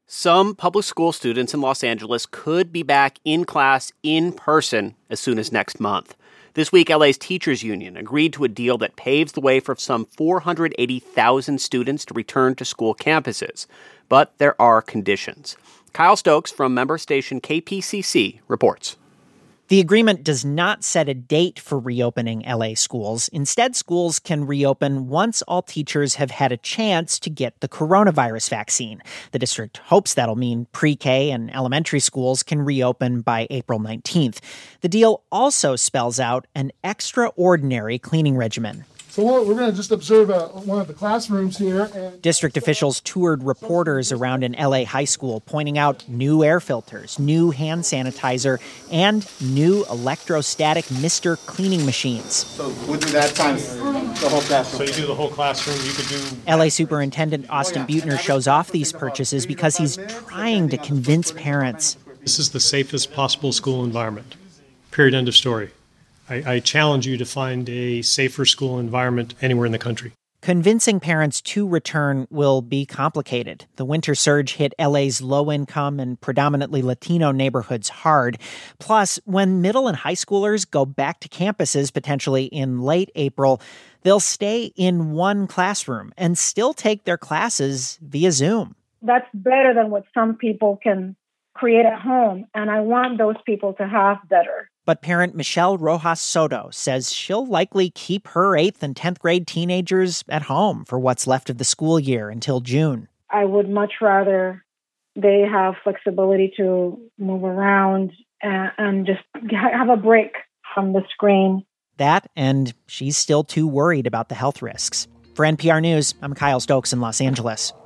Some public school students in Los Angeles could be back in class in person as soon as next month. This week, LA's teachers union agreed to a deal that paves the way for some 480,000 students to return to school campuses. But there are conditions. Kyle Stokes from member station KPCC reports. The agreement does not set a date for reopening LA schools. Instead, schools can reopen once all teachers have had a chance to get the coronavirus vaccine. The district hopes that'll mean pre-K and elementary schools can reopen by April 19th. The deal also spells out an extraordinary cleaning regimen. So we're going to just observe one of the classrooms here. District officials toured reporters around an LA high school, pointing out new air filters, new hand sanitizer, and new electrostatic mister cleaning machines. So we'll do that times the whole classroom. So you do the whole classroom, you could do... LA Superintendent Austin Buettner shows off these purchases because he's trying to convince parents. This is the safest possible school environment. Period, end of story. I challenge you to find a safer school environment anywhere in the country. Convincing parents to return will be complicated. The winter surge hit LA's low-income and predominantly Latino neighborhoods hard. Plus, when middle and high schoolers go back to campuses potentially in late April, they'll stay in one classroom and still take their classes via Zoom. That's better than what some people can create at home, and I want those people to have better. But parent Michelle Rojas Soto says she'll likely keep her 8th and 10th grade teenagers at home for what's left of the school year until June. I would much rather they have flexibility to move around and just have a break from the screen. That, and she's still too worried about the health risks. For NPR News, I'm Kyle Stokes in Los Angeles.